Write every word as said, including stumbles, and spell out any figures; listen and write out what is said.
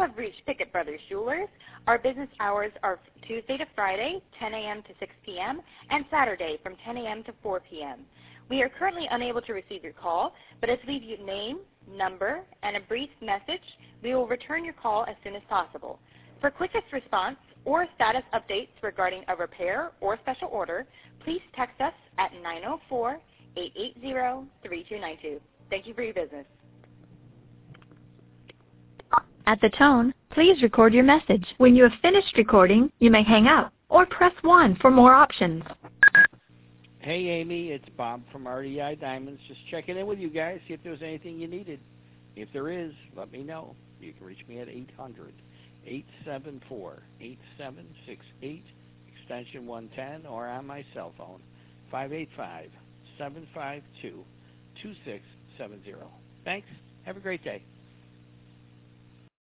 have reached Pickett Brothers Jewelers. Our business hours are Tuesday to Friday, ten a m to six p m, and Saturday from ten a m to four p m We are currently unable to receive your call, but as we leave your name, number, and a brief message, we will return your call as soon as possible. For quickest response or status updates regarding a repair or special order, please text us at nine oh four, eight eight zero, three two nine two. Thank you for your business. At the tone, please record your message. When you have finished recording, you may hang up or press one for more options. Hey, Amy, it's Bob from R D I Diamonds. Just checking in with you guys, see if there's anything you needed. If there is, let me know. You can reach me at eight hundred, eight seven four, eight seven six eight, extension one ten, or on my cell phone, five eight five, seven five two, two six seven zero. Thanks. Have a great day.